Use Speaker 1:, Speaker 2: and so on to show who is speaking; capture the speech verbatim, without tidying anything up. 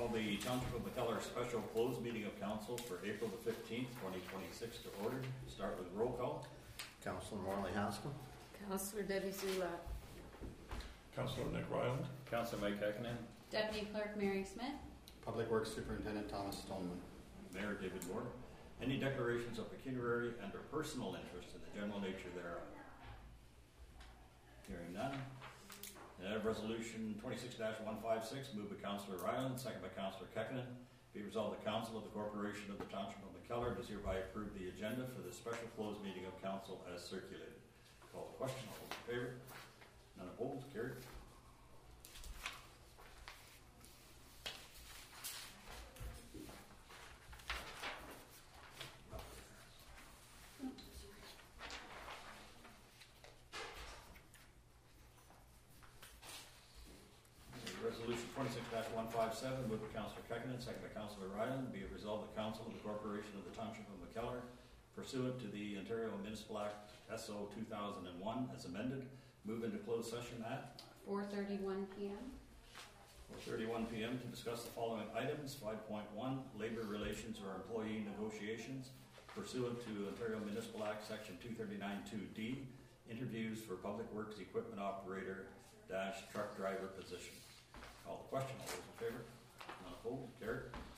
Speaker 1: Call the Township of McKellar special closed meeting of council for April the fifteenth, twenty twenty-six to order. Start with roll call.
Speaker 2: Councilor Morley Haskell.
Speaker 3: Councilor Debbie Zula.
Speaker 4: Councilor Nick Ryland.
Speaker 1: Councilor Mike Kekkonen.
Speaker 5: Deputy Clerk Mary Smith.
Speaker 6: Public Works Superintendent Thomas Stoneman.
Speaker 1: Mayor David Moore. Any declarations of pecuniary and or personal interest in the general nature thereof? Hearing none. And out of resolution twenty-six dash one fifty-six, moved by Councilor Ryland, second by Councilor Kekkonen. Be resolved, the Council of the Corporation of the Township of McKellar does hereby approve the agenda for the special closed meeting of council as circulated. Call the question. All those in favor? None opposed? Carried. Resolution twenty-six dash one fifty-seven, moved by Councilor Kekkonen, second by Councilor Ryland. Be it resolved, the Council of the Corporation of the Township of McKellar, pursuant to the Ontario Municipal Act S O two thousand one as amended, move into closed session at
Speaker 5: four thirty-one p.m.
Speaker 1: four thirty-one p.m. to discuss the following items. five point one, labor relations or employee negotiations pursuant to Ontario Municipal Act Section two thirty-nine two D, interviews for Public Works Equipment Operator dash truck driver position. Call the question. All those in favor? None opposed? Carried.